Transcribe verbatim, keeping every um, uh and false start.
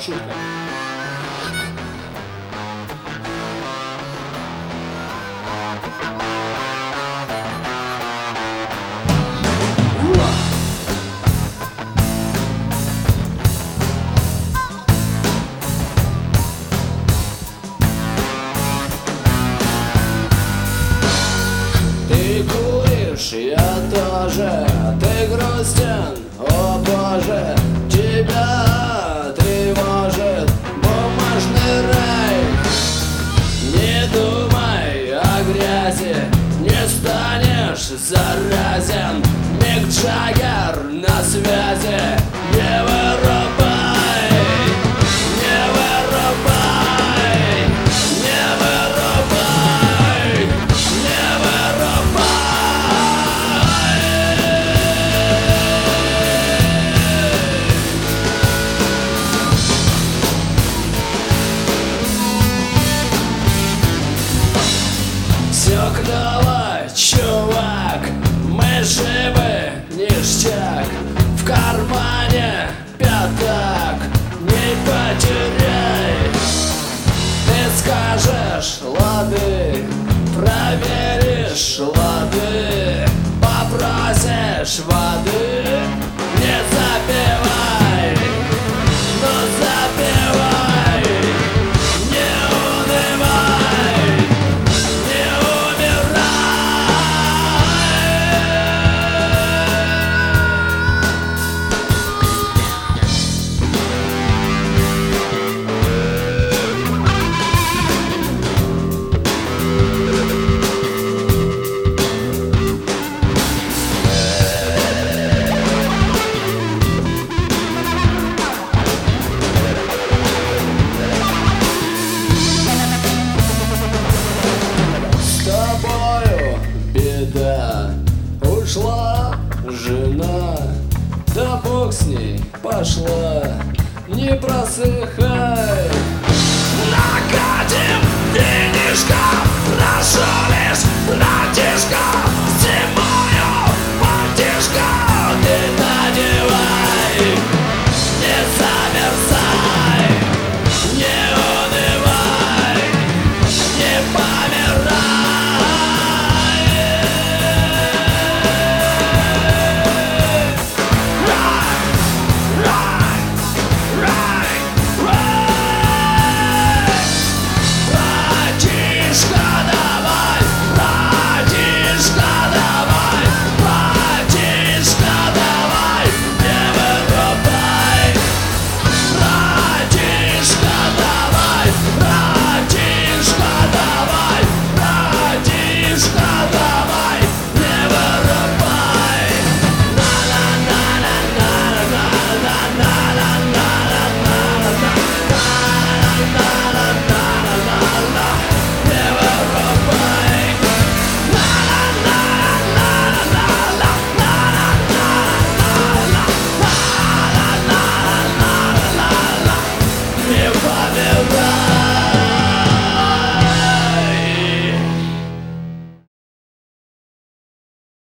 маршрутка. Ты куришь, я тоже, ты грустен, о боже, тебя тревожит бумажный рай. Не думай о грязи, не станешь заразен. Мик Джаггер на связи, не вырубай, не вырубай, не вырубай, не вырубай. Все клево, чувак, мы живы, ништяк. В кармане пятак, не потеряй. Ты скажешь лады, проверишь лады, попросишь воды, не запивай, но запивай, не унывай, не умирай. С тобою беда, ушла жена, да бог с ней пошла, не просыхай. Накатим денежка, прошу лишь, братишка.